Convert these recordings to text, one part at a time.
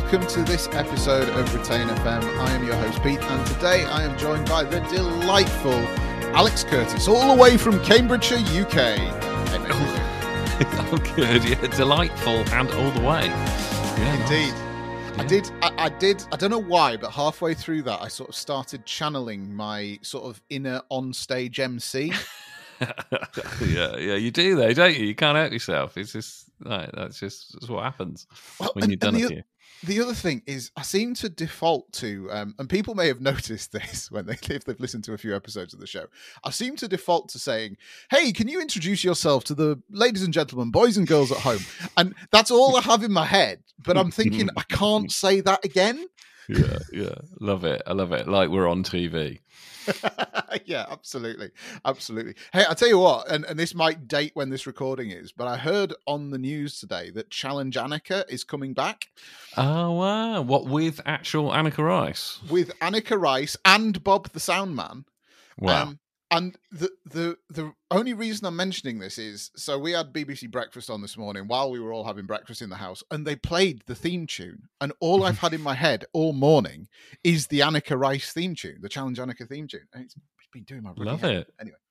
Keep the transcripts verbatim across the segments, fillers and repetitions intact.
welcome to this episode of Retain F M. I am your host, Pete, and today I am joined by the delightful Alex Curtis, all the way from Cambridgeshire, U K. Hey, mate. Oh, good. Yeah, delightful and all the way. Yeah, Indeed. Nice. I Yeah. did, I, I did, I don't know why, but halfway through that, I sort of started channeling my sort of inner on-stage M C. yeah, yeah, you do though, don't you? You can't help yourself. It's just like, that's just that's what happens Well, when and- you've done and a the, few. The other thing is, I seem to default to, um, and people may have noticed this when they if they've listened to a few episodes of the show. I seem to default to saying, "Hey, can you introduce yourself to the ladies and gentlemen, boys and girls at home?" And that's all I have in my head. But I'm thinking I can't say that again. Yeah, yeah, love it. I love it. Like we're on T V. Yeah, absolutely. Absolutely. Hey, I'll tell you what, and, and this might date when this recording is, but I heard on the news today that Challenge Annika is coming back Oh wow! What with actual Annika Rice? with Annika Rice and Bob the Sound Man. Wow. Um, and the, the the only reason I'm mentioning this is, so we had B B C Breakfast on this morning while we were all having breakfast in the house, and they played the theme tune. And all I've had in my head all morning is the Annika Rice theme tune, the Challenge Annika theme tune. And it's, it's been doing my bloody Love head. it. Anyway.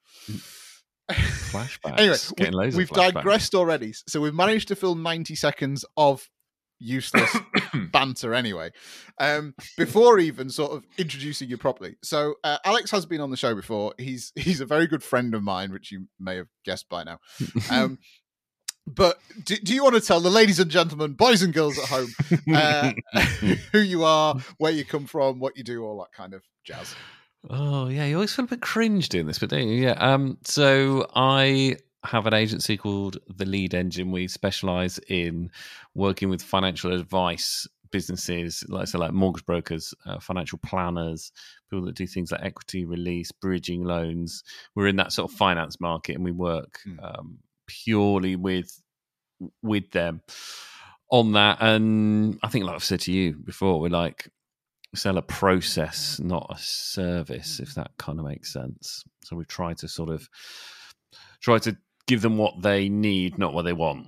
Flashbacks. Anyway, Getting we, loads we've of flashbacks. digressed already. So we've managed to film ninety seconds of useless banter anyway, um before even sort of introducing you properly. So uh, Alex has been on the show before. He's he's a very good friend of mine, which you may have guessed by now. Um but do, do you want to tell the ladies and gentlemen, boys and girls at home, uh, who you are, where you come from, what you do, all that kind of jazz? Oh yeah, you always feel a bit cringe doing this, but don't you? Yeah. Um. So I have an agency called The Lead Engine. We specialise in working with financial advice businesses, like so, like mortgage brokers, uh, financial planners, people that do things like equity release, bridging loans. We're in that sort of finance market, and we work um, purely with with them on that. And I think, like I've said to you before, we're like sell a process, not a service, if that kind of makes sense. So we've tried to sort of try to give them what they need, not what they want.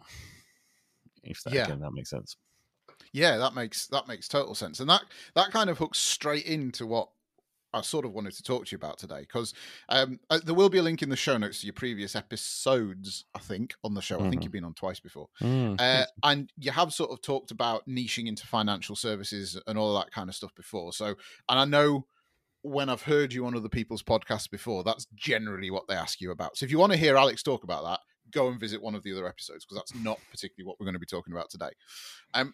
If that Yeah. again, that makes sense. Yeah, that makes that makes total sense, and that that kind of hooks straight into what I sort of wanted to talk to you about today, because um, uh, there will be a link in the show notes to your previous episodes, I think, on the show. Mm-hmm. I think you've been on twice before. Mm-hmm. Uh, and you have sort of talked about niching into financial services and all that kind of stuff before. So, and I know when I've heard you on other people's podcasts before, that's generally what they ask you about. So if you want to hear Alex talk about that, go and visit one of the other episodes, because that's not particularly what we're going to be talking about today. Um,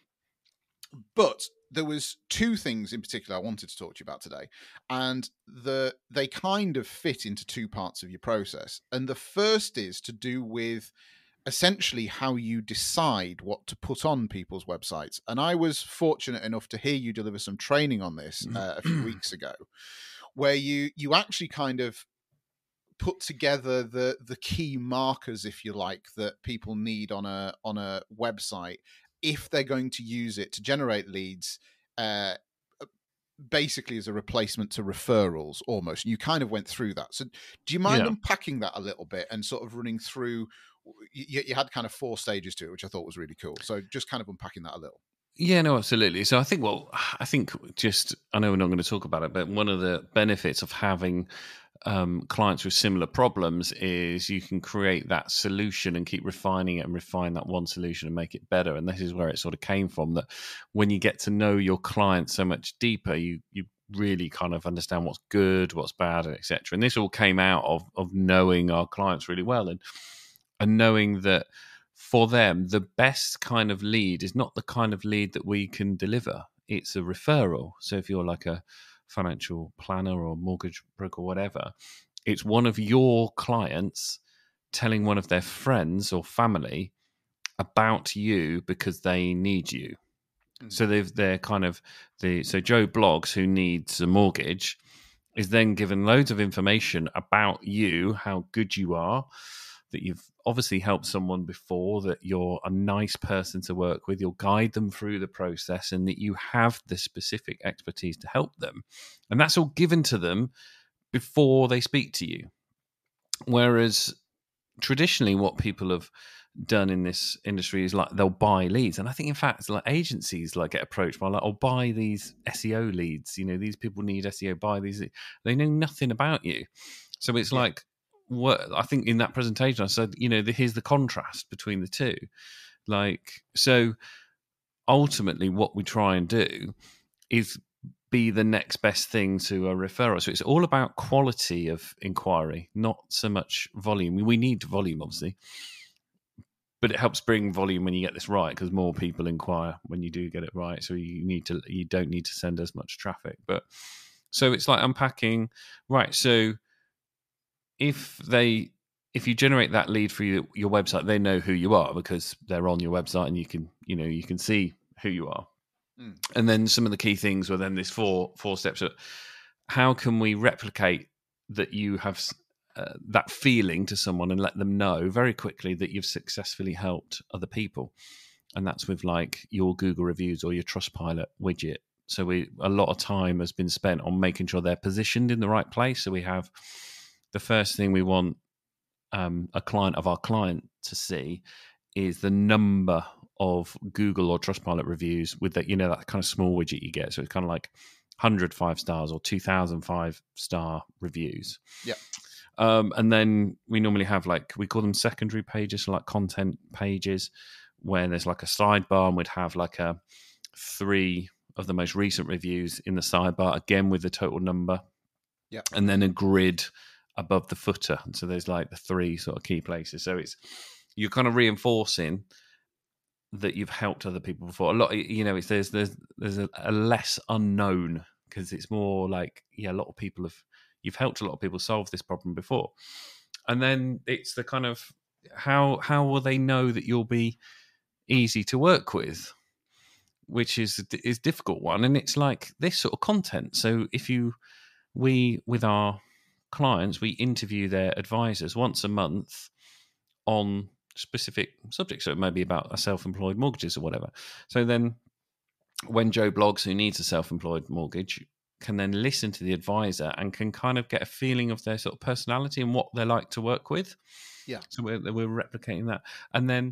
But there was two things in particular I wanted to talk to you about today, and the they kind of fit into two parts of your process. And the first is to do with essentially how you decide what to put on people's websites. And I was fortunate enough to hear you deliver some training on this uh, a few weeks ago, where you you actually kind of put together the the key markers, if you like, that people need on a on a website if they're going to use it to generate leads, uh, basically as a replacement to referrals almost. And you kind of went through that. So do you mind yeah. unpacking that a little bit and sort of running through, you, you had kind of four stages to it, which I thought was really cool. So just kind of unpacking that a little. Yeah, no, absolutely. So I think, well, I think just, I know we're not going to talk about it, but one of the benefits of having um, clients with similar problems is you can create that solution and keep refining it and refine that one solution and make it better. And this is where it sort of came from, that when you get to know your client so much deeper, you you really kind of understand what's good, what's bad, et cetera. And this all came out of of knowing our clients really well and and knowing that for them, the best kind of lead is not the kind of lead that we can deliver. It's a referral. So if you're like a financial planner or mortgage broker or whatever, it's one of your clients telling one of their friends or family about you because they need you. Mm. So they've, they're kind of the so Joe Bloggs, who needs a mortgage, is then given loads of information about you, how good you are, that you've obviously helped someone before, that you're a nice person to work with, you'll guide them through the process, and that you have the specific expertise to help them. And that's all given to them before they speak to you. Whereas traditionally what people have done in this industry is like they'll buy leads, and I think in fact like agencies like get approached by like, "I'll buy these S E O leads. You know, these people need S E O. Buy these." They know nothing about you, so it's Yeah. like what I think in that presentation I said. You know, the, here's the contrast between the two. Like, so ultimately, what we try and do is be the next best thing to a referral. So it's all about quality of inquiry, not so much volume. We need volume, obviously, but it helps bring volume when you get this right, because more people inquire when you do get it right. So you need to, you don't need to send as much traffic. But so it's like unpacking, right? So if they, if you generate that lead for your, your website, they know who you are because they're on your website, and you can, you know, you can see who you are. Mm. And then some of the key things were then this four four steps. Of how can we replicate that you have uh, that feeling to someone and let them know very quickly that you've successfully helped other people? And that's with like your Google reviews or your Trustpilot widget. So we a lot of time has been spent on making sure they're positioned in the right place. So we have the first thing we want um, a client of our client to see is the number of Google or Trustpilot reviews with that, you know, that kind of small widget you get. So it's kind of like one hundred five stars or two thousand five star reviews. Yeah. Um, and then we normally have like, we call them secondary pages, so like content pages, where there's like a sidebar, and we'd have like a three of the most recent reviews in the sidebar, again with the total number. Yeah. And then a grid above the footer. And so there's like the three sort of key places. So it's, you're kind of reinforcing that you've helped other people before. A lot, you know, it's there's there's there's a, a less unknown, because it's more like, yeah, a lot of people have, you've helped a lot of people solve this problem before. And then it's the kind of how how will they know that you'll be easy to work with, which is is difficult one. And it's like this sort of content. So if you we with our clients, we interview their advisors once a month on specific subjects. So it may be about a self-employed mortgages or whatever. So then when Joe Bloggs, who needs a self-employed mortgage, can then listen to the advisor and can kind of get a feeling of their sort of personality and what they like to work with. Yeah. So we're, we're replicating that. And then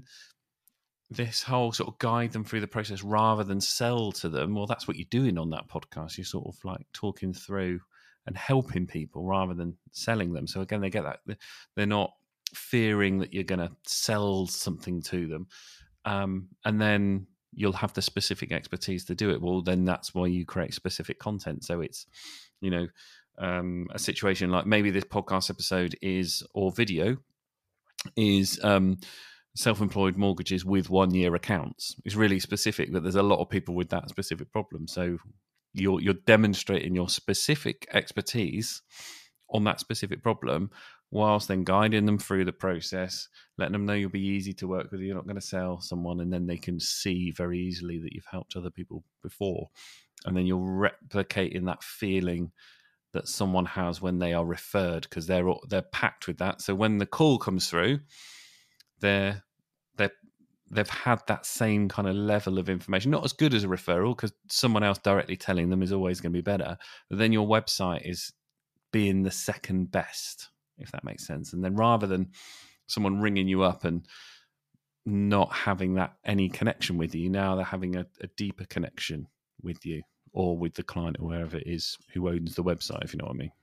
this whole sort of guide them through the process rather than sell to them. Well, that's what you're doing on that podcast. You're sort of like talking through and helping people rather than selling them. So again, they get that. They're not fearing that you're going to sell something to them. Um, and then you'll have the specific expertise to do it. Well, then that's why you create specific content. So it's, you know, um, a situation like maybe this podcast episode is, or video is um, self-employed mortgages with one-year accounts. It's really specific, but there's a lot of people with that specific problem. So you're you're demonstrating your specific expertise on that specific problem, whilst then guiding them through the process, letting them know you'll be easy to work with, you're not going to sell someone, and then they can see very easily that you've helped other people before. And then you're replicating that feeling that someone has when they are referred, because they're they're packed with that. So when the call comes through, they're they're they've had that same kind of level of information, not as good as a referral, because someone else directly telling them is always going to be better. But then your website is being the second best, if that makes sense. And then rather than someone ringing you up and not having that any connection with you, now they're having a, a deeper connection with you or with the client or wherever it is who owns the website, if you know what I mean.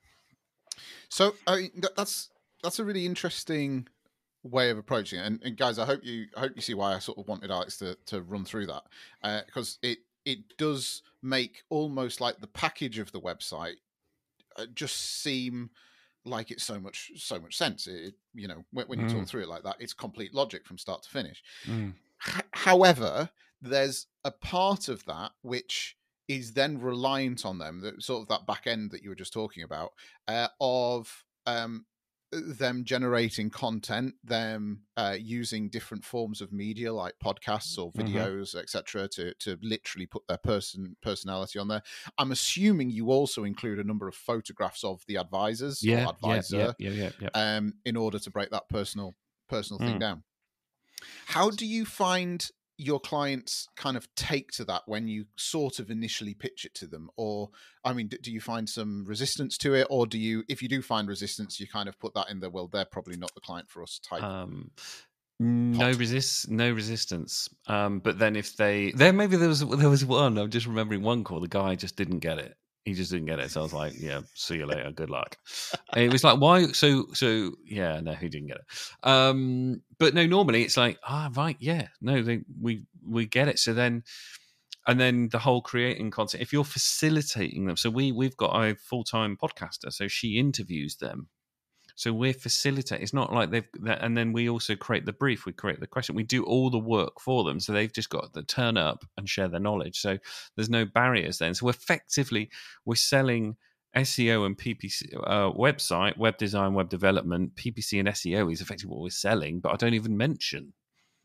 So I mean, that's that's a really interesting way of approaching it. And, and guys, I hope you I hope you see why I sort of wanted Alex to to run through that, uh, because it it does make almost like the package of the website uh, just seem like it's so much so much sense. It, you know, when, when you mm. talk through it like that, it's complete logic from start to finish. Mm. H- however, there's a part of that which is then reliant on them, that sort of that back end that you were just talking about, uh, of um, them generating content, them uh, using different forms of media like podcasts or videos, mm-hmm. et cetera, to to literally put their person personality on there. I'm assuming you also include a number of photographs of the advisors yeah, or advisor, yeah, yeah, yeah, yeah. Um, in order to break that personal personal mm. thing down. How do you find your clients kind of take to that when you sort of initially pitch it to them? Or, I mean, do you find some resistance to it? Or do you, if you do find resistance, you kind of put that in the, well, they're probably not the client for us type? Um, No pot. resist, no resistance. Um, but then if they, then maybe there was there was one. I'm just remembering one call. The guy just didn't get it. He just didn't get it. So I was like, "Yeah, see you later. Good luck." And it was like, "Why?" So, so yeah, no, he didn't get it. Um, but no, normally it's like, ah, right, yeah, no, they, we we get it. So then, and then the whole creating content. If you're facilitating them, so we we've got a full time podcaster, so she interviews them. So we're facilitating. It's not like they've, and then we also create the brief. We create the question. We do all the work for them. So they've just got to turn up and share their knowledge. So there's no barriers then. So effectively, we're selling S E O and P P C, uh, website, web design, web development, P P C and S E O is effectively what we're selling. But I don't even mention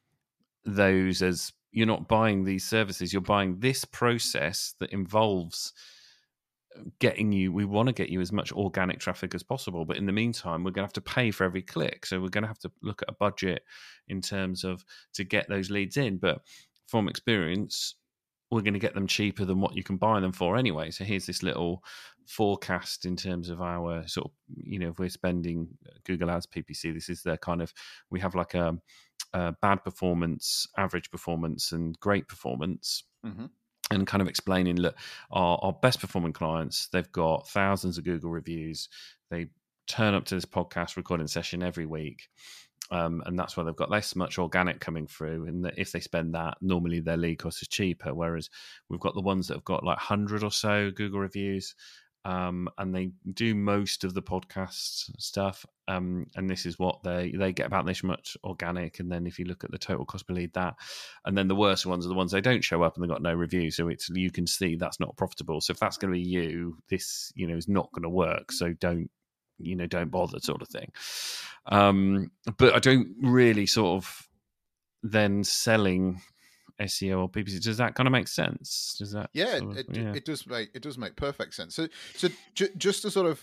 those as you're not buying these services. You're buying this process that involves getting you, we want to get you as much organic traffic as possible, but in the meantime we're going to have to pay for every click, so we're going to have to look at a budget in terms of to get those leads in. But from experience, we're going to get them cheaper than what you can buy them for anyway. So here's this little forecast in terms of our sort of, you know, if we're spending Google Ads, P P C, this is the kind of, we have like a, a bad performance, average performance and great performance. Mm-hmm. And kind of explaining, look, our, our best performing clients, they've got thousands of Google reviews. They turn up to this podcast recording session every week. Um, and that's why they've got less much organic coming through. And if they spend that, normally their lead cost is cheaper. Whereas we've got the ones that have got like one hundred or so Google reviews. Um, and they do most of the podcast stuff. Um, and this is what they, they get about this much organic. And then if you look at the total cost per lead, that, and then the worst ones are the ones they don't show up and they've got no review. So it's, you can see that's not profitable. So if that's going to be you, this, you know, is not going to work. So don't, you know, don't bother, sort of thing. Um, but I don't really sort of then selling S E O or P P C. Does that kind of make sense? Does that? Yeah, sort of, it, yeah. it does make it does make perfect sense. So, so j- just to sort of,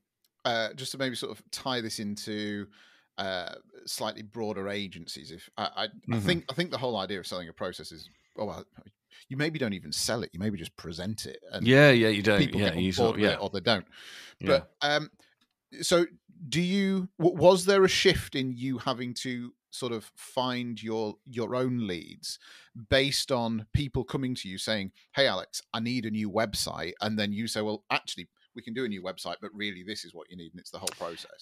uh, just to maybe sort of tie this into uh, slightly broader agencies. If I, I, mm-hmm. I think I think the whole idea of selling a process is, oh well, you maybe don't even sell it. You maybe just present it. And yeah, yeah, you don't. People yeah, get on you board sort, with yeah. it or they don't. Yeah. But um, so do you? Was there a shift in you having to sort of find your your own leads based on people coming to you saying, "Hey, Alex, I need a new website," and then you say, "Well, actually, we can do a new website, but really, this is what you need," and it's the whole process?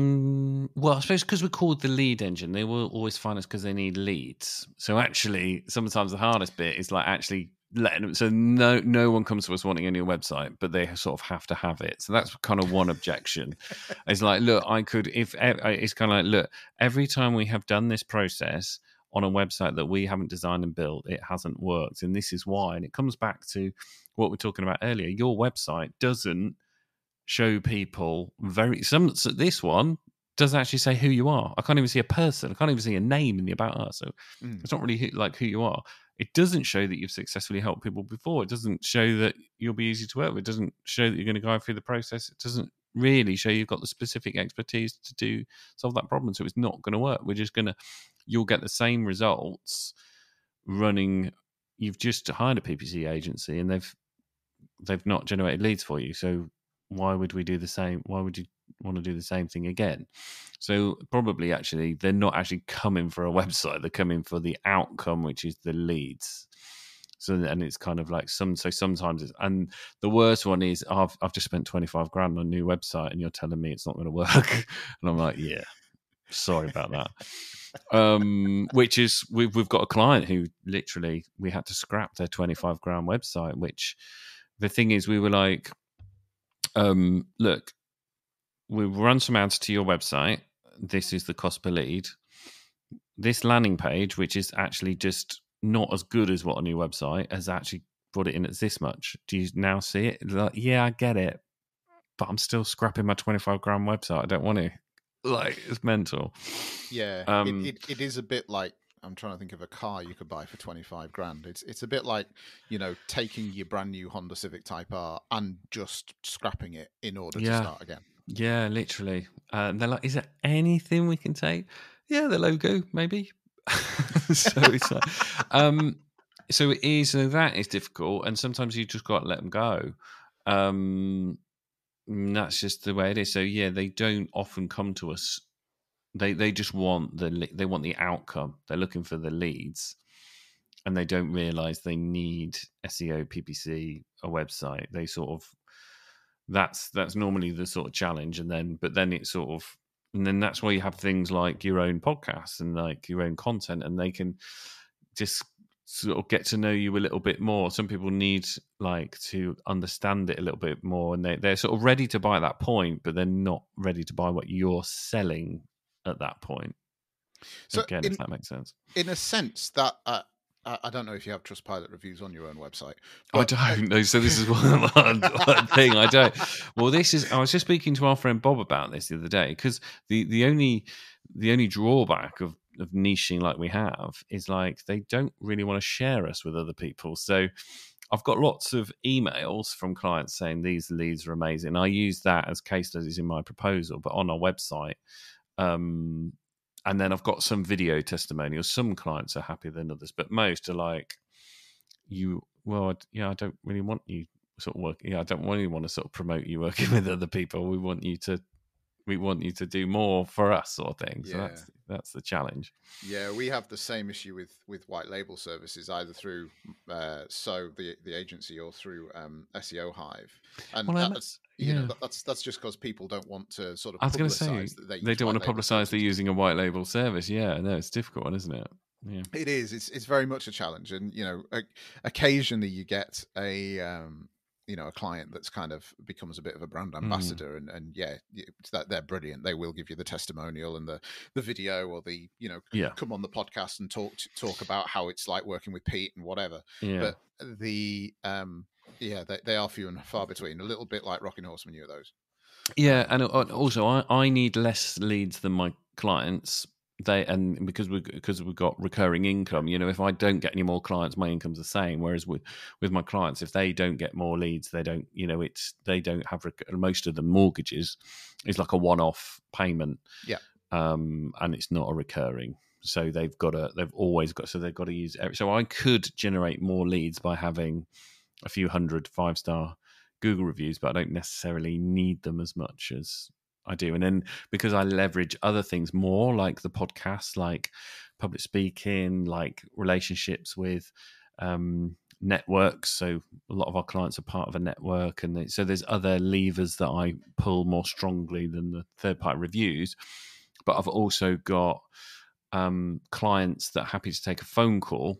Um, well, I suppose because we're called the lead engine, they will always find us because they need leads. So actually, sometimes the hardest bit is like actually letting them. So no, no one comes to us wanting a new website, but they sort of have to have it. So that's kind of one objection. It's like, look, I could if it's kind of like, look, every time we have done this process on a website that we haven't designed and built, it hasn't worked, and this is why. And it comes back to what we we're talking about earlier. Your website doesn't show people very some. So this one doesn't actually say who you are. I can't even see a person. I can't even see a name in the about us. So mm. it's not really who, like who you are. It doesn't show that you've successfully helped people before. It doesn't show that you'll be easy to work with. It doesn't show that you're going to go through the process. It doesn't really show you've got the specific expertise to do solve that problem. So it's not going to work. We're just going to, you'll get the same results running. You've just hired a P P C agency and they've they've not generated leads for you. So why would we do the same? Why would you want to do the same thing again? So probably actually they're not actually coming for a website. They're coming for the outcome, which is the leads. So, and it's kind of like some, so sometimes it's, and the worst one is I've, I've just spent twenty-five grand on a new website and you're telling me it's not going to work. And I'm like, yeah, sorry about that. um, which is, we've, we've got a client who literally, we had to scrap their twenty-five grand website, which the thing is we were like, um, look, we've run some ads to your website. This is the cost per lead. This landing page, which is actually just not as good as what a new website, has actually brought it in at this much. Do you now see it? Like, yeah, I get it, but I'm still scrapping my twenty-five grand website. I don't want to. Like, it's mental. Yeah, um, it, it, it is a bit like, I'm trying to think of a car you could buy for twenty-five grand. It's it's a bit like, you know, taking your brand new Honda Civic Type R and just scrapping it in order yeah. to start again. Yeah, literally. Uh, and they're like, is there anything we can take? Yeah, the logo, maybe. So it's like, um, so it is. So that is difficult, and sometimes you just got to let them go. Um, that's just the way it is. So yeah, they don't often come to us They they just want the they want the outcome. They're looking for the leads, and they don't realize they need S E O, P P C, a website. They sort of that's that's normally the sort of challenge, and then but then it's sort of and then that's why you have things like your own podcasts and like your own content, and they can just sort of get to know you a little bit more. Some people need like to understand it a little bit more, and they they're sort of ready to buy at that point, but they're not ready to buy what you're selling at that point. So again, in, if that makes sense. In a sense that uh, I don't know if you have Trustpilot reviews on your own website. But... I don't know. So this is one, one, one thing I don't. Well, this is. I was just speaking to our friend Bob about this the other day, because the, the only the only drawback of, of niching like we have is like they don't really want to share us with other people. So I've got lots of emails from clients saying these leads are amazing. I use that as case studies in my proposal, but on our website. Um, And then I've got some video testimonials. Some clients are happier than others, but most are like, you, well, I, yeah, I don't really want you sort of work. Yeah, I don't really want to sort of promote you working with other people. We want you to, we want you to do more for us, sort of thing. So yeah. that's that's the challenge. Yeah, we have the same issue with with white label services, either through uh, so the the agency or through um, S E O Hive, and well, that's you yeah. know that, that's that's just because people don't want to sort of. I was going to say that they, they don't want to publicize they're using a white label service. Yeah, no, it's a difficult one, isn't it? Yeah, it is. It's it's very much a challenge, and you know, occasionally you get a. Um, you know, a client that's kind of becomes a bit of a brand ambassador mm. and, and yeah, that they're brilliant. They will give you the testimonial and the, the video or the, you know, yeah. come on the podcast and talk, talk about how it's like working with Pete and whatever. Yeah. But the, um, yeah, they, they are few and far between, a little bit like Rocking Horseman, you are those. Yeah. And also I, I need less leads than my clients. They and because we because we've got recurring income, you know, if I don't get any more clients, my income's the same. Whereas with with my clients, if they don't get more leads, they don't, you know, it's they don't have most of the mortgages is like a one-off payment, yeah, um, and it's not a recurring. So they've got to they've always got so they've got to use. So I could generate more leads by having a few hundred five-star Google reviews, but I don't necessarily need them as much as I do. And then because I leverage other things more, like the podcast, like public speaking, like relationships with um, networks. So a lot of our clients are part of a network. And they, so there's other levers that I pull more strongly than the third party reviews. But I've also got um, clients that are happy to take a phone call.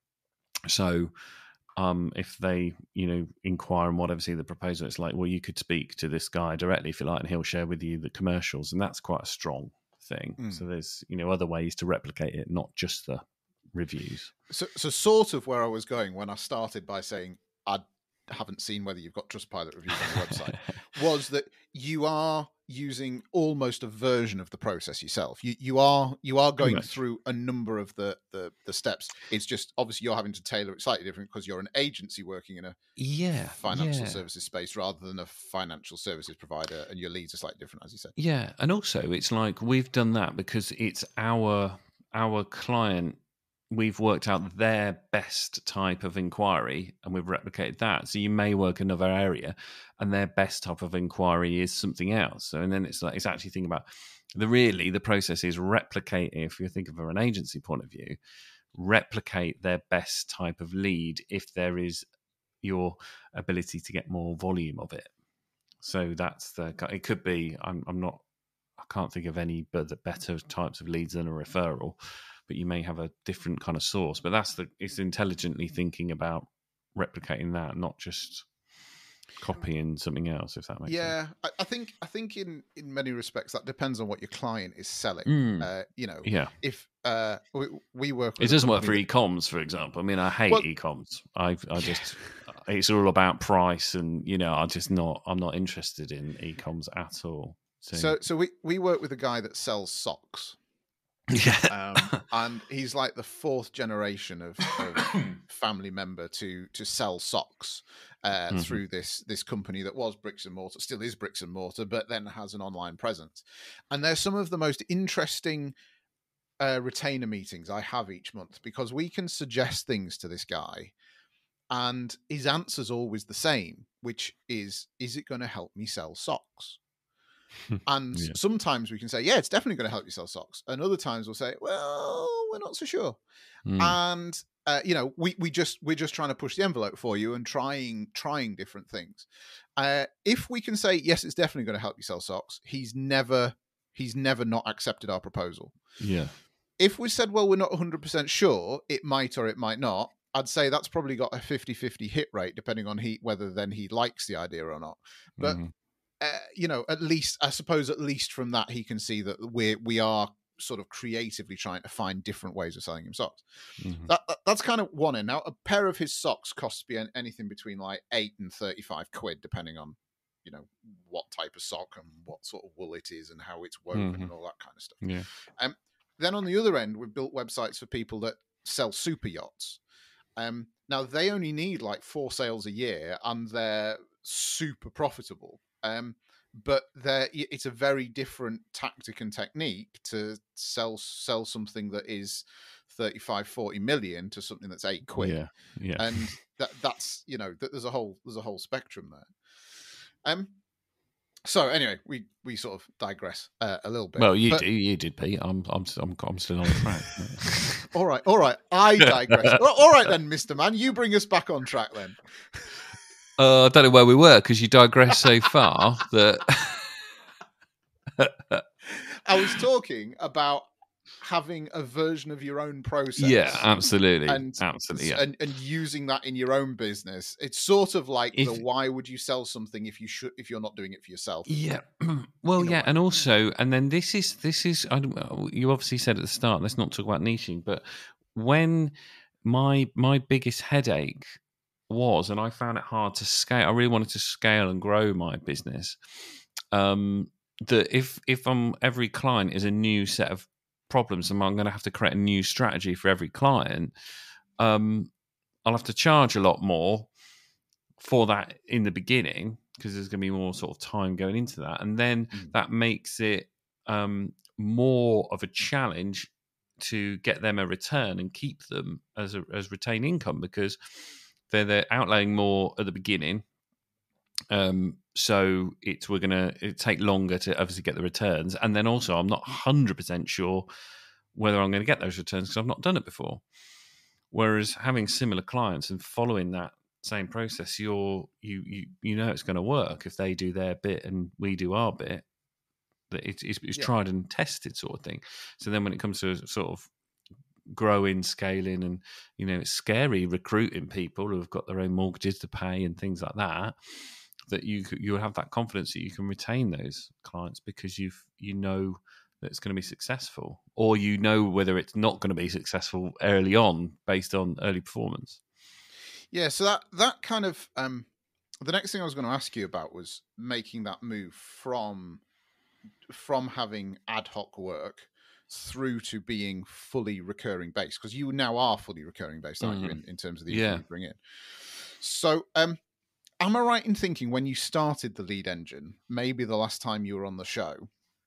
So Um, if they, you know, inquire and whatever, see the proposal, it's like, well, you could speak to this guy directly if you like, and he'll share with you the commercials, and that's quite a strong thing. Mm. So there's, you know, other ways to replicate it, not just the reviews. So, so sort of where I was going when I started by saying I haven't seen whether you've got Trustpilot reviews on your website was that you are using almost a version of the process yourself. You you are you are going right. through a number of the, the the steps. It's just obviously you're having to tailor it slightly different because you're an agency working in a yeah financial yeah. services space rather than a financial services provider, and your leads are slightly different, as you said. Yeah, and also it's like we've done that because it's our our client. We've worked out their best type of inquiry and we've replicated that. So you may work another area and their best type of inquiry is something else. So, and then it's like, it's actually thinking about the really, the process is replicating, if you think of it from an agency point of view, replicate their best type of lead if there is your ability to get more volume of it. So that's the, it could be, I'm, I'm not, I can't think of any better types of leads than a referral. But you may have a different kind of source. But that's the it's intelligently thinking about replicating that, not just copying something else. If that makes yeah, sense. Yeah, I think I think in in many respects that depends on what your client is selling. Mm. Uh, you know, yeah. If uh, we, we work, with it doesn't work for that... e-coms, for example. I mean, I hate well, e-coms. I I just it's all about price, and you know, I just not I'm not interested in e-coms at all. So so, so we we work with a guy that sells socks. Yeah, um, and he's like the fourth generation of, of family member to to sell socks uh, mm-hmm. through this this company that was bricks and mortar, still is bricks and mortar, but then has an online presence. And they're some of the most interesting uh, retainer meetings I have each month because we can suggest things to this guy, and his answer's always the same, which is, "Is it going to help me sell socks?" And Yeah. sometimes we can say, yeah, it's definitely going to help you sell socks. And other times we'll say, well, we're not so sure. Mm. And uh, you know, we we just we're just trying to push the envelope for you and trying trying different things. Uh, if we can say yes, it's definitely going to help you sell socks, he's never he's never not accepted our proposal. Yeah. If we said, well, we're not one hundred percent sure, it might or it might not, I'd say that's probably got a fifty-fifty hit rate, depending on he whether then he likes the idea or not. But Mm-hmm. uh, you know, at least I suppose at least from that he can see that we we are sort of creatively trying to find different ways of selling him socks. Mm-hmm. That, that that's kind of one in. Now, a pair of his socks costs me anything between like eight and thirty-five quid, depending on, you know, what type of sock and what sort of wool it is and how it's woven Mm-hmm. and all that kind of stuff. Yeah. Um, then on the other end, we've built websites for people that sell super yachts. Um, now they only need like four sales a year and they're super profitable. Um, but they're, it's a very different tactic and technique to sell sell something that is thirty-five, forty million to something that's eight quid. Yeah. Yeah. And that that's, you know, there's a whole there's a whole spectrum there. Um. So anyway, we, we sort of digress uh, a little bit. Well, you but, do, you did, Pete. I'm I'm I'm, I'm still on the track. all right, all right. I digress. All right then, Mister Man, you bring us back on track then. Uh, I don't know where we were because you digress so far that I was talking about having a version of your own process. Yeah, absolutely, and, absolutely, yeah. and and using that in your own business. It's sort of like If, the why would you sell something if you should if you're not doing it for yourself? Yeah, well, yeah, and also, and then this is this is I don't, you obviously said at the start. Let's not talk about niching, but when my my biggest headache was, and I found it hard to scale. I really wanted to scale and grow my business. Um, that if if I'm every client is a new set of problems, and I'm going to have to create a new strategy for every client, um, I'll have to charge a lot more for that in the beginning because there's going to be more sort of time going into that, and then mm. that makes it um, more of a challenge to get them a return and keep them as a, as retained income because they're they're outlaying more at the beginning. Um, so it's we're gonna it take longer to obviously get the returns, and then also I'm not one hundred percent sure whether I'm going to get those returns because I've not done it before. Whereas having similar clients and following that same process, you're you you you know it's going to work if they do their bit and we do our bit. That it's, it's, it's yeah. tried and tested sort of thing. So then when it comes to sort of growing, scaling, and you know it's scary recruiting people who have got their own mortgages to pay and things like that. That you you have that confidence that you can retain those clients because you've you know that it's going to be successful, or you know whether it's not going to be successful early on based on early performance. Yeah, so that that kind of um, the next thing I was going to ask you about was making that move from from having ad hoc work through to being fully recurring based, because you now are fully recurring based, aren't mm-hmm. you, in, in terms of the income yeah. you bring in. So um. Am I right in thinking when you started the Lead Engine, maybe the last time you were on the show,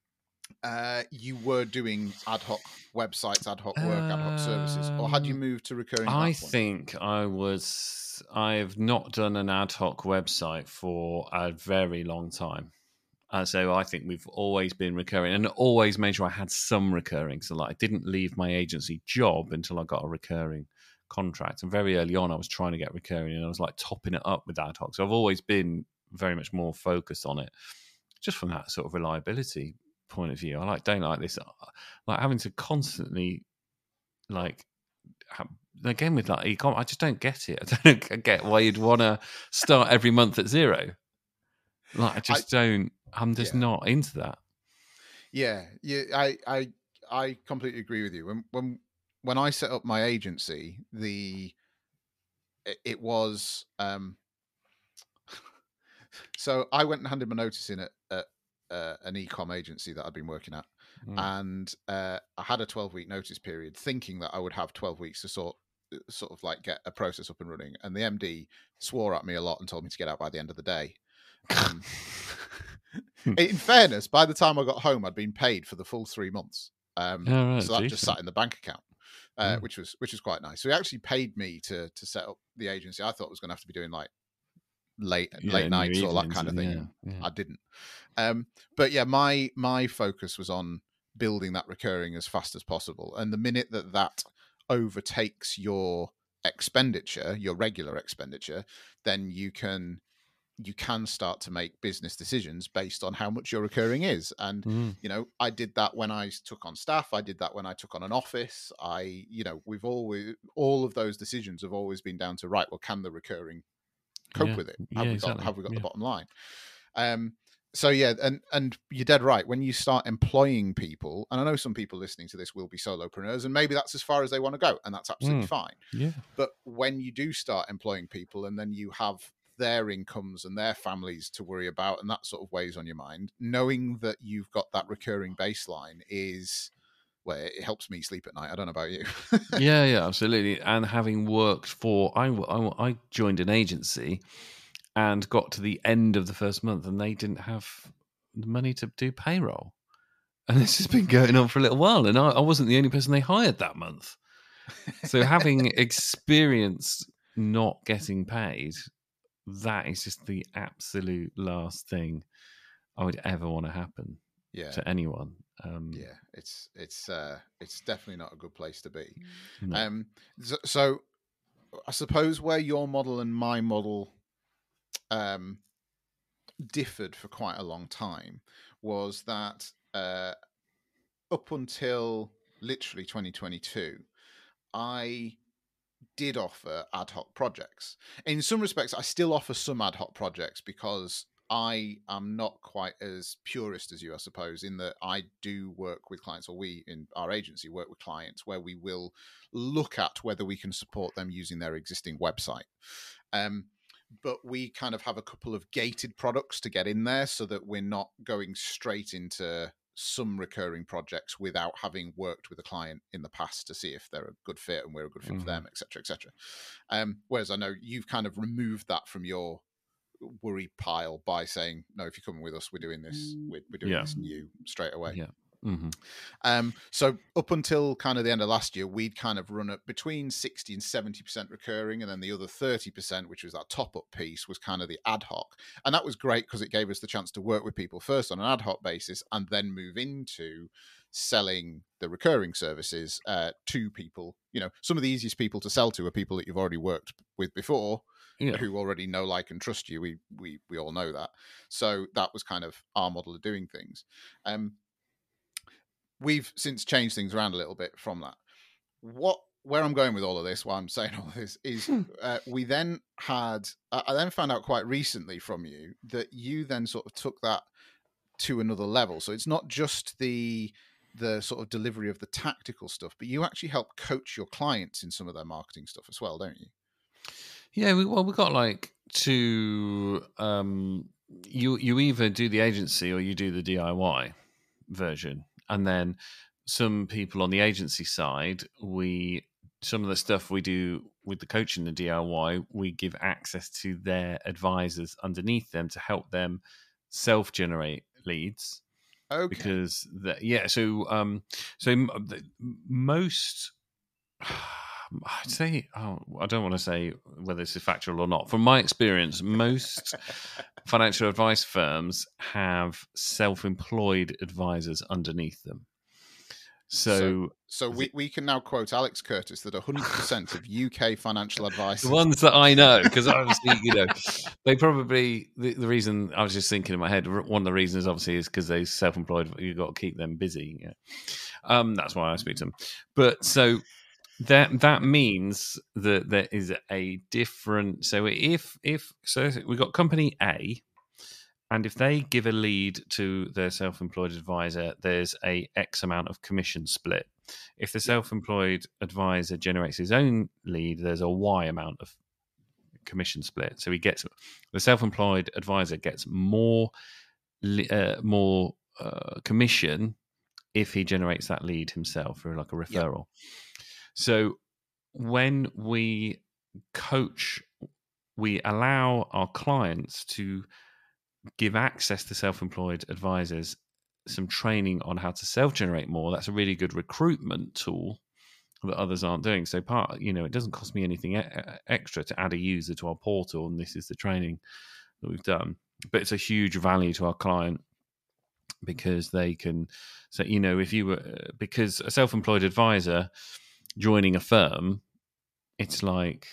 uh, you were doing ad hoc websites, ad hoc work, um, ad hoc services, or had you moved to recurring? I think I was. I've not done an ad hoc website for a very long time, uh, so I think we've always been recurring, and always made sure I had some recurring. So, like, I didn't leave my agency job until I got a recurring contract, and very early on I was trying to get recurring and I was like topping it up with ad hoc, so I've always been very much more focused on it just from that sort of reliability point of view. I like don't like this like having to constantly like have, again with like e-com, I just don't get it. I don't get why you'd want to start every month at zero. Like I just I, don't I'm just yeah. not into that. Yeah yeah I I I completely agree with you. When when When I set up my agency, the it, it was um, so I went and handed my notice in at, at uh, an e-com agency that I'd been working at, mm. and uh, I had a twelve week notice period, thinking that I would have twelve weeks to sort sort of like get a process up and running. And the M D swore at me a lot and told me to get out by the end of the day. Um, in fairness, by the time I got home, I'd been paid for the full three months. Um, oh, right, so that decent. Just sat in the bank account. Uh, mm. Which was which was quite nice. So he actually paid me to to set up the agency. I thought I was going to have to be doing like late Yeah, late in your nights, all that evenings kind of and thing. yeah, yeah. I didn't. Um, but yeah, my my focus was on building that recurring as fast as possible. And the minute that that overtakes your expenditure, your regular expenditure, then you can you can start to make business decisions based on how much your recurring is. And Mm. you know, I did that when I took on staff. I did that when I took on an office. I, you know, we've always all of those decisions have always been down to, right, well, can the recurring cope Yeah, with it? yeah, Have we got exactly. have we got Yeah. the bottom line? Um, so yeah, and and you're dead right. When you start employing people, and I know some people listening to this will be solopreneurs, and maybe that's as far as they want to go, and that's absolutely Mm. fine. Yeah. But when you do start employing people, and then you have their incomes and their families to worry about, and that sort of weighs on your mind, knowing that you've got that recurring baseline is, well, it helps me sleep at night. I don't know about you. Yeah, yeah, absolutely. And having worked for, I, I, I joined an agency and got to the end of the first month, and they didn't have the money to do payroll. And this has been going on for a little while, and I, I wasn't the only person they hired that month. So having experienced not getting paid, that is just the absolute last thing I would ever want to happen Yeah, to anyone. Um, yeah, it's it's uh, it's definitely not a good place to be. no. Um, so, so I suppose where your model and my model um, differed for quite a long time was that uh, up until literally twenty twenty-two, I did offer ad hoc projects. In some respects, I still offer some ad hoc projects because I am not quite as purist as you, I suppose, in that I do work with clients, or we in our agency work with clients where we will look at whether we can support them using their existing website. Um, but we kind of have a couple of gated products to get in there so that we're not going straight into some recurring projects without having worked with a client in the past to see if they're a good fit and we're a good fit Mm-hmm. for them, et cetera, et cetera. Um, whereas I know you've kind of removed that from your worry pile by saying, no, if you're coming with us, we're doing this, we're, we're doing Yeah. this new straight away. Yeah. Mm-hmm. Um, so up until kind of the end of last year, we'd kind of run at between sixty and seventy percent recurring, and then the other thirty percent, which was that top-up piece, was kind of the ad hoc. And that was great because it gave us the chance to work with people first on an ad hoc basis and then move into selling the recurring services uh, to people. You know, some of the easiest people to sell to are people that you've already worked with before, Yeah. who already know, like, and trust you. We we we all know that. So that was kind of our model of doing things. Um, we've since changed things around a little bit from that. What where I'm going with all of this, why I'm saying all of this, is uh, we then had, I then found out quite recently from you that you then sort of took that to another level. So it's not just the the sort of delivery of the tactical stuff, but you actually help coach your clients in some of their marketing stuff as well, don't you? Yeah, we, well, we got like two. Um, you you either do the agency or you do the D I Y version, and then some people on the agency side, we some of the stuff we do with the coaching, the D I Y, we give access to their advisors underneath them to help them self-generate leads. Okay. Because the, yeah, so um, so m- the, most. I'd say, oh, I don't want to say whether this is factual or not. From my experience, most financial advice firms have self-employed advisors underneath them. So, so, so we, we can now quote Alex Curtis that one hundred percent of U K financial advisors, the ones that I know, because obviously, you know, they probably, the, the reason I was just thinking in my head, one of the reasons obviously is because they're self-employed, you've got to keep them busy. Yeah. Um, that's why I speak to them. But so, That that means that there is a different. So if if so, we've got company A, and if they give a lead to their self-employed advisor, there's a X amount of commission split. If the self-employed advisor generates his own lead, there's a Y amount of commission split. So he gets the self-employed advisor gets more uh, more uh, commission if he generates that lead himself through like a referral. Yep. So when we coach, we allow our clients to give access to self-employed advisors some training on how to self-generate more. That's a really good recruitment tool that others aren't doing. So part, you know, it doesn't cost me anything e- extra to add a user to our portal, and this is the training that we've done. But it's a huge value to our client because they can say, you know, if you were, because a self-employed advisor joining a firm, it's like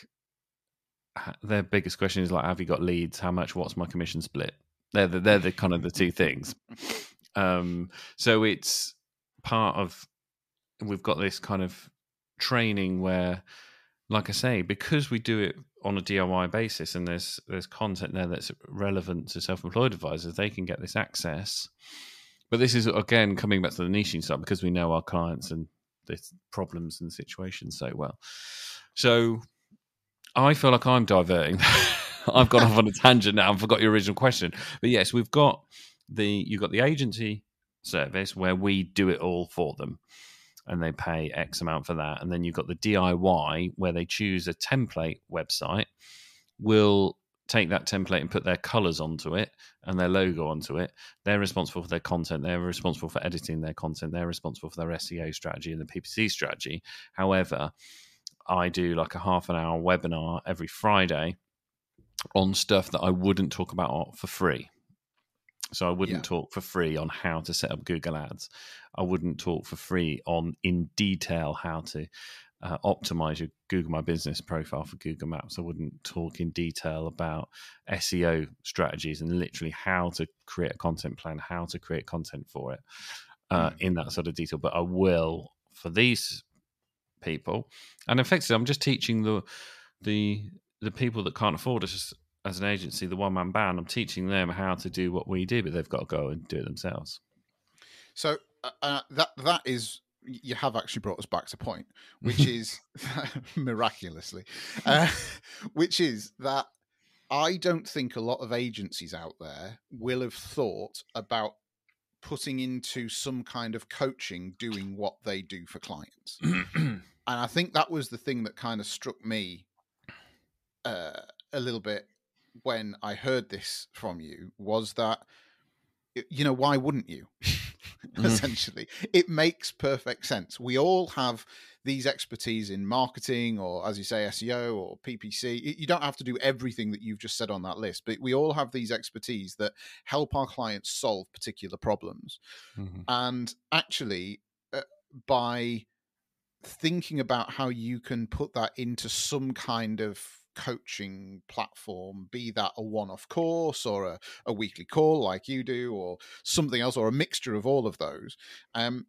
their biggest question is like, have you got leads? How much? What's my commission split? They're the, they're the kind of the two things. Um, so it's part of, we've got this kind of training where, like I say, because we do it on a D I Y basis and there's there's content there that's relevant to self-employed advisors, they can get this access. But this is, again, coming back to the niching side, because we know our clients and the problems and situations so well. So I feel like I'm diverting. I've gone off on a tangent now and forgot your original question. But yes, we've got the, you've got the agency service where we do it all for them and they pay X amount for that. And then you've got the D I Y where they choose a template website. We'll take that template and put their colors onto it and their logo onto it. They're responsible for their content. They're responsible for editing their content. They're responsible for their S E O strategy and the P P C strategy. However, I do like a half an hour webinar every Friday on stuff that I wouldn't talk about for free. So I wouldn't yeah. talk for free on how to set up Google Ads. I wouldn't talk for free on in detail how to uh, optimize your Google My Business profile for Google Maps. I wouldn't talk in detail about S E O strategies and literally how to create a content plan, how to create content for it uh, mm. in that sort of detail. But I will for these people, and effectively, I'm just teaching the the the people that can't afford us as an agency, the one man band. I'm teaching them how to do what we do, but they've got to go and do it themselves. So uh, that that is, you have actually brought us back to point, which is miraculously, uh, which is that I don't think a lot of agencies out there will have thought about putting into some kind of coaching doing what they do for clients. And I think that was the thing that kind of struck me uh, a little bit when I heard this from you, was that, you know, why wouldn't you? Essentially, it makes perfect sense. We all have these expertise in marketing, or as you say, S E O or P P C. You don't have to do everything that you've just said on that list, but we all have these expertise that help our clients solve particular problems. Mm-hmm. And actually, uh, by thinking about how you can put that into some kind of coaching platform, be that a one-off course or a, a weekly call like you do, or something else, or a mixture of all of those, um,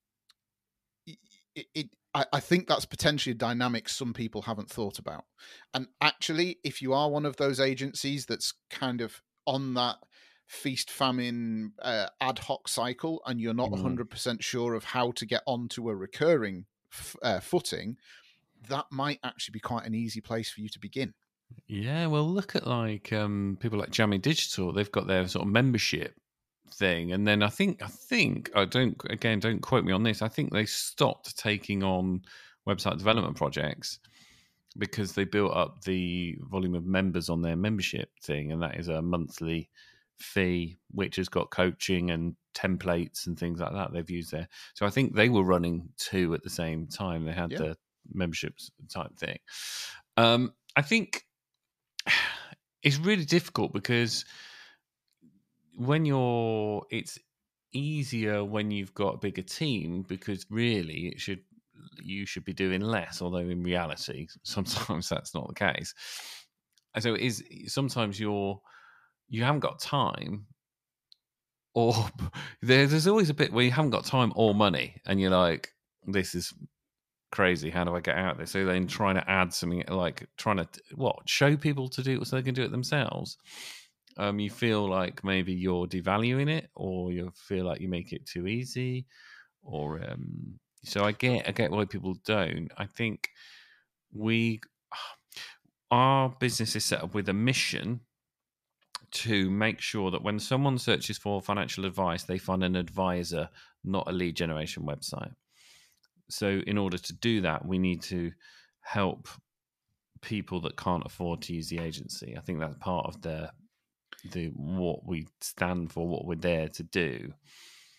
it, it I, I think that's potentially a dynamic some people haven't thought about. And actually, if you are one of those agencies that's kind of on that feast famine uh, ad hoc cycle, and you're not mm. one hundred percent sure of how to get onto a recurring f- uh, footing, that might actually be quite an easy place for you to begin. Yeah, well, look at like um, people like Jammy Digital. They've got their sort of membership thing, and then I think I think I don't again don't quote me on this. I think they stopped taking on website development projects because they built up the volume of members on their membership thing, and that is a monthly fee which has got coaching and templates and things like that they've used there. So I think they were running two at the same time. They had yeah. the memberships type thing. Um, I think it's really difficult because when you're, it's easier when you've got a bigger team, because really it should, you should be doing less, although in reality sometimes that's not the case. And so it is, sometimes you're, you haven't got time, or there, there's always a bit where you haven't got time or money, and you're like, this is crazy, how do I get out of this? So then trying to add something, like trying to what show people to do it so they can do it themselves. Um, you feel like maybe you're devaluing it, or you feel like you make it too easy, or um, so I get I get why people don't. I think we our business is set up with a mission to make sure that when someone searches for financial advice, they find an advisor, not a lead generation website. So in order to do that, we need to help people that can't afford to use the agency. I think that's part of the the what we stand for, what we're there to do.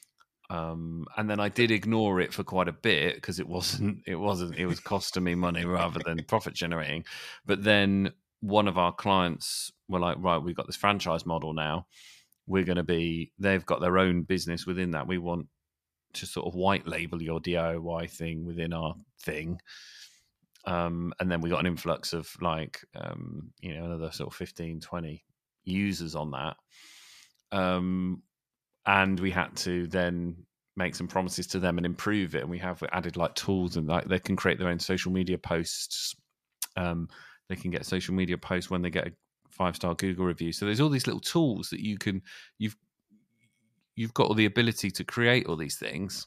Um, and then I did ignore it for quite a bit because it wasn't, it wasn't, it was costing me money rather than profit generating. But then one of our clients were like, right, we've got this franchise model now. We're going to be, they've got their own business within that. We want to sort of white label your D I Y thing within our thing. Um, and then we got an influx of like, um, you know, another sort of fifteen, twenty users on that. Um, and we had to then make some promises to them and improve it. And we have added like tools and like they can create their own social media posts. Um, they can get social media posts when they get a five-star Google review. So there's all these little tools that you can, you've, you've got all the ability to create all these things.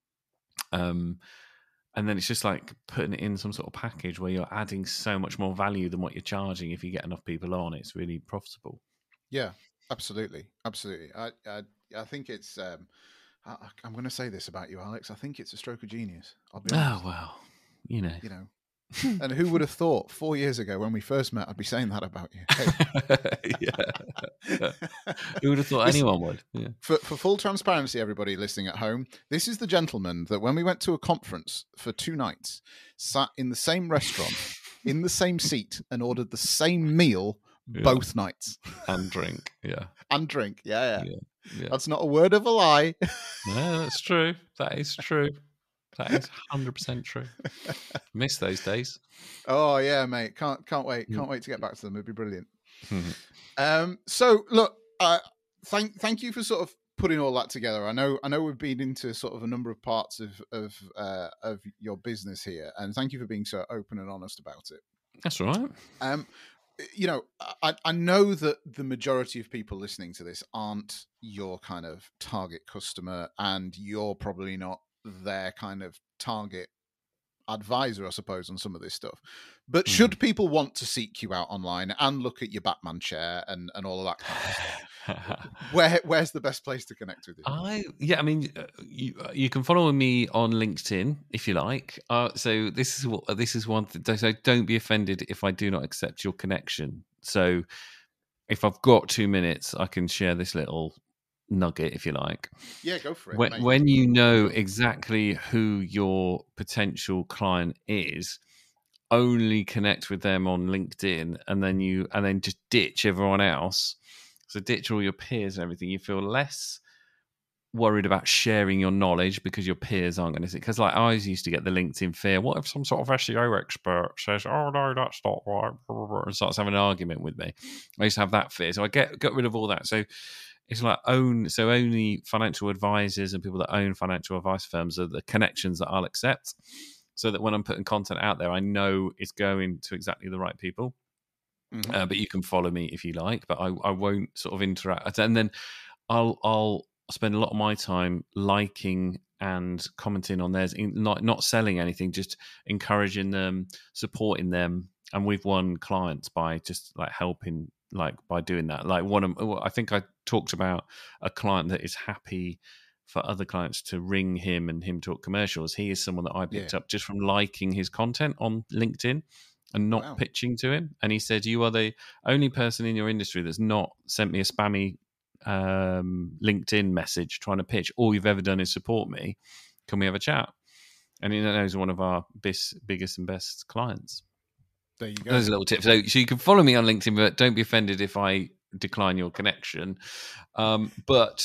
Um, and then it's just like putting it in some sort of package where you're adding so much more value than what you're charging. If you get enough people on, it's really profitable. Yeah, absolutely. Absolutely. I, I, I think it's, um, I, I'm going to say this about you, Alex. I think it's a stroke of genius. I'll be honest. Oh, well, you know, you know, and who would have thought four years ago when we first met, I'd be saying that about you? Hey. Yeah. Who would have thought this, anyone would? Yeah. For, for full transparency, everybody listening at home, this is the gentleman that when we went to a conference for two nights, sat in the same restaurant, in the same seat, and ordered the same meal yeah. both nights. And drink, yeah. And drink, yeah, yeah. yeah, yeah. That's not a word of a lie. No, that's true. That is true. That is one hundred percent true. Miss those days. Oh yeah, mate. Can't can't wait. Can't wait to get back to them. It'd be brilliant. um. So look, uh, thank thank you for sort of putting all that together. I know I know we've been into sort of a number of parts of of uh, of your business here, and thank you for being so open and honest about it. That's all right. Um. You know, I, I know that the majority of people listening to this aren't your kind of target customer, and you're probably not their kind of target advisor, I suppose, on some of this stuff. But mm. should people want to seek you out online and look at your Batman chair and, and all of that kind of stuff, where where's the best place to connect with you? I yeah, I mean, you you can follow me on LinkedIn if you like. Uh, so this is what this is one thing. So don't be offended if I do not accept your connection. So if I've got two minutes, I can share this little nugget if you like. Yeah, go for it. When, when you know exactly who your potential client is, only connect with them on LinkedIn, and then you and then just ditch everyone else. So ditch all your peers and everything. You feel less worried about sharing your knowledge because your peers aren't going to see. Because like I always used to get the LinkedIn fear. What if some sort of S E O expert says, "Oh no, that's not right," and starts having an argument with me? I used to have that fear, so I get get rid of all that. So it's like own. So only financial advisors and people that own financial advice firms are the connections that I'll accept. So that when I'm putting content out there, I know it's going to exactly the right people. Mm-hmm. Uh, but you can follow me if you like, but I, I won't sort of interact. And then I'll I'll spend a lot of my time liking and commenting on theirs, not not selling anything, just encouraging them, supporting them. And we've won clients by just like helping, like by doing that. Like one of, I think I talked about a client that is happy for other clients to ring him and him talk commercials. He is someone that I picked yeah. up just from liking his content on LinkedIn and not wow. pitching to him. And he said, "You are the only person in your industry that's not sent me a spammy um, LinkedIn message trying to pitch. All you've ever done is support me. Can we have a chat?" And he knows one of our bis, biggest and best clients. There you go. Those are little tips. So, so you can follow me on LinkedIn, but don't be offended if I decline your connection. Um, but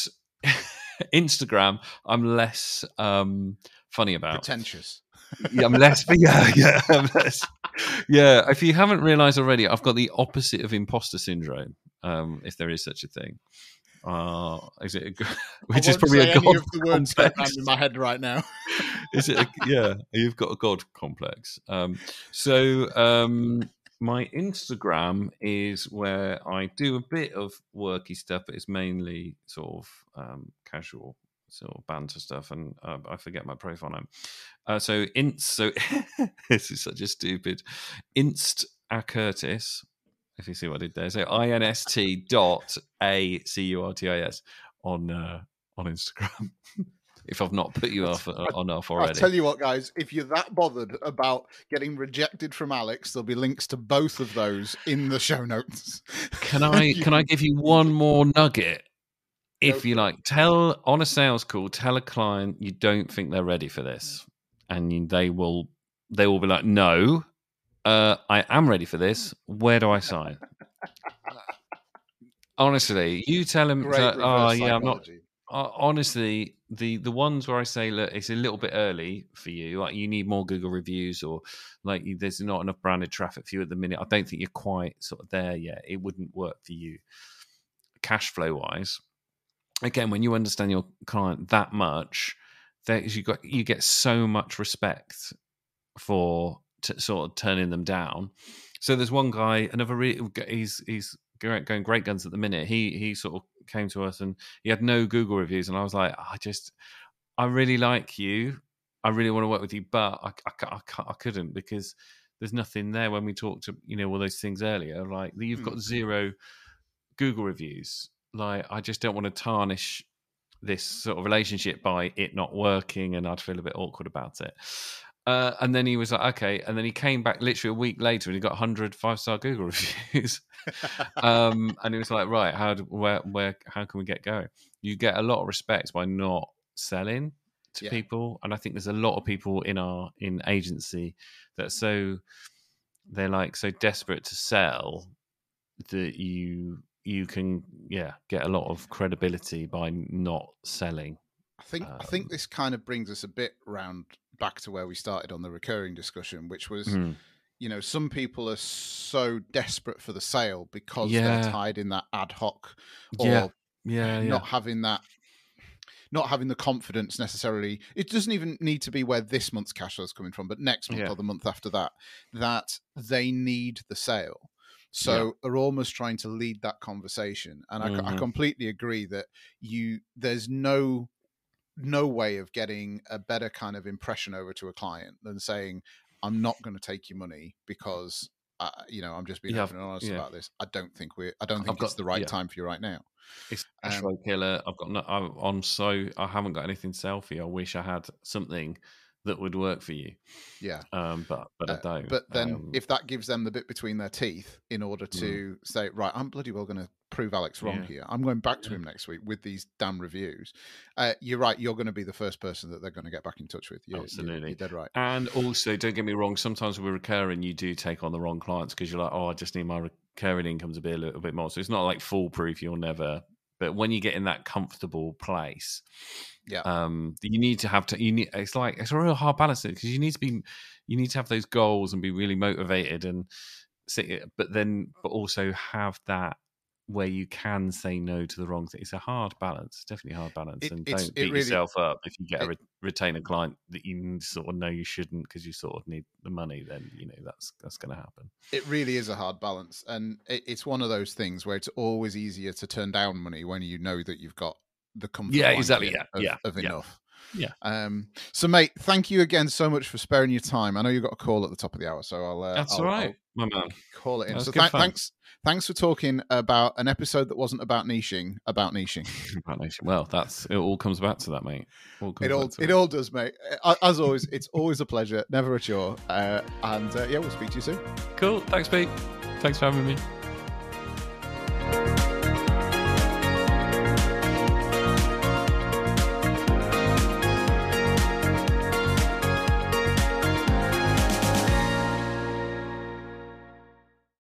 Instagram, I'm less um, funny about. Pretentious. Yeah, I'm less. Yeah, yeah, I'm less. Yeah. If you haven't realised already, I've got the opposite of imposter syndrome, um, if there is such a thing. Uh, is it? A, which is probably a god of the words complex in my head right now. Is it? A, yeah, you've got a god complex. Um, so um, my Instagram is where I do a bit of worky stuff, but it's mainly sort of um, casual, sort of banter stuff, and uh, I forget my profile name. Uh, so inst. So this is such a stupid inst a Curtis. If you see what I did there, so I N S T dot A C U R T I S on uh, on Instagram. If I've not put you off uh, on off already, I'll tell you what, guys. If you're that bothered about getting rejected from Alex, there'll be links to both of those in the show notes. Can I can I give you one more nugget? if you like, tell on a sales call, tell a client you don't think they're ready for this, and you, they will they will be like, no, uh, I am ready for this. Where do I sign? Honestly, you tell them. Great That, oh yeah, I'm not. psychology. Uh, honestly, the the ones where I say, look, it's a little bit early for you. Like you need more Google reviews, or like you, there's not enough branded traffic for you at the minute. I don't think you're quite sort of there yet. It wouldn't work for you, cash flow wise. Again, when you understand your client that much, that you got you get so much respect for t- sort of turning them down. So there's one guy, another re- he's he's going great guns at the minute. He he sort of came to us and he had no Google reviews, and I was like, I just I really like you, I really want to work with you, but I I, I, I couldn't because there's nothing there. When we talked to you know all those things earlier, like you've got zero Google reviews. Like, I just don't want to tarnish this sort of relationship by it not working, and I'd feel a bit awkward about it. Uh, and then he was like, okay. And then he came back literally a week later and he got one hundred five-star Google reviews. um, and he was like, right, how do, where, where, how can we get going? You get a lot of respect by not selling to yeah. people. And I think there's a lot of people in our in agency that so they're like so desperate to sell that you you can yeah get a lot of credibility by not selling. I think um, I think this kind of brings us a bit round back to where we started on the recurring discussion, which was mm. you know, some people are so desperate for the sale because yeah. they're tied in that ad hoc or yeah. Yeah, not yeah. having that not having the confidence necessarily. It doesn't even need to be where this month's cash flow is coming from, but next month yeah. or the month after that, that they need the sale. So yeah. are almost trying to lead that conversation. And I, mm-hmm. I completely agree that you there's no no way of getting a better kind of impression over to a client than saying, I'm not going to take your money because, uh, you know, I'm just being yeah, open and honest yeah. about this. I don't think we're, I don't think I've it's got, the right yeah. time for you right now. It's a cash flow um, killer. I've got no, I'm so, I haven't got anything to sell for you. I wish I had something that would work for you. Yeah. Um, but but uh, I don't. But then um, if that gives them the bit between their teeth in order to mm. say, right, I'm bloody well going to prove Alex wrong yeah. here. I'm going back to yeah. him next week with these damn reviews. Uh, you're right. You're going to be the first person that they're going to get back in touch with. You're, Absolutely. You're, you're dead right. And also, don't get me wrong, sometimes with recurring, you do take on the wrong clients because you're like, oh, I just need my recurring income to be a little bit more. So it's not like foolproof. You'll never... But when you get in that comfortable place, yeah, um, you need to have to. You need. It's like it's a real hard balance because you need to be, you need to have those goals and be really motivated and, but then, but also have that where you can say no to the wrong thing. It's a hard balance, definitely a hard balance, it, and don't beat really, yourself up if you get it, a re- retain a client that you sort of know you shouldn't because you sort of need the money. Then you know that's that's going to happen. It really is a hard balance, and it, it's one of those things where it's always easier to turn down money when you know that you've got the comfort. Yeah, exactly. Yeah, of, yeah, of yeah. enough. Yeah. Um. So, mate, thank you again so much for sparing your time. I know you got a call at the top of the hour, so I'll. Uh, That's I'll, all right, I'll my man. Call it in. So, th- thanks. Thanks for talking about an episode that wasn't about niching, about niching. about niching. Well, that's it. All comes back to that, mate. All it all it that. all does, mate. As always, it's always a pleasure, never a chore. Uh, and uh, yeah, we'll speak to you soon. Cool. Thanks, Pete. Thanks for having me.